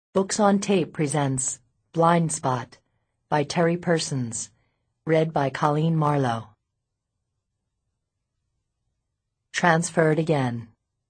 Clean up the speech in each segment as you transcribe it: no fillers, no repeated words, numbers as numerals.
Books on Tape presents Blind Spot by Terry Persons, read by Colleen Marlowe. Transferred again.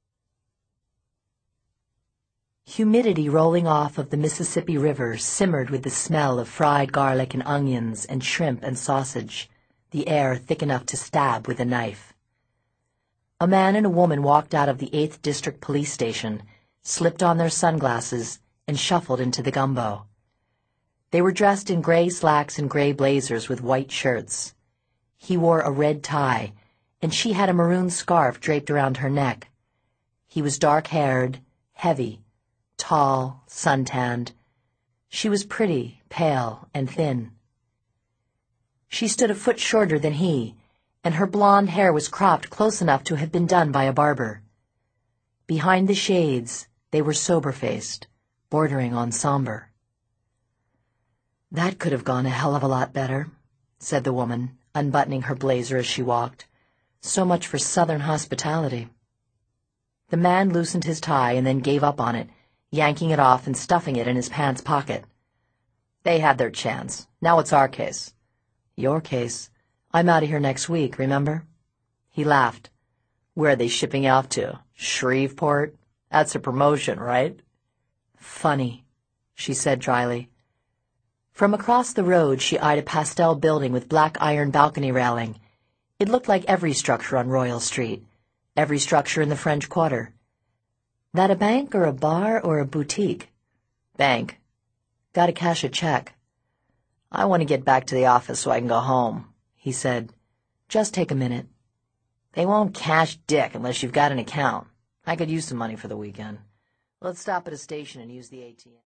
Humidity rolling off of the Mississippi River simmered with the smell of fried garlic and onions and shrimp and sausage, the air thick enough to stab with a knife. A man and a woman walked out of the 8th District Police Station, slipped on their sunglasses, and shuffled into the gumbo. They were dressed in gray slacks and gray blazers with white shirts. He wore a red tie, and she had a maroon scarf draped around her neck. He was dark-haired, heavy, tall, suntanned. She was pretty, pale, and thin. She stood a foot shorter than he, and her blonde hair was cropped close enough to have been done by a barber. Behind the shades, they were sober-faced, bordering on somber. "That could have gone a hell of a lot better," said the woman, unbuttoning her blazer as she walked. "So much for Southern hospitality." The man loosened his tie and then gave up on it, yanking it off and stuffing it in his pants pocket. "They had their chance. Now it's our case." "Your case? I'm out of here next week, remember?" He laughed. "Where are they shipping you off to? Shreveport? That's a promotion, right?" "Funny," she said dryly. From across the road she eyed a pastel building with black iron balcony railing. It looked like every structure on Royal Street, every structure in the French Quarter. "That a bank or a bar or a boutique?" "Bank. Gotta cash a check." "I want to get back to the office so I can go home," he said. "Just take a minute." "They won't cash dick unless you've got an account. I could use some money for the weekend. Let's stop at a station and use the ATM."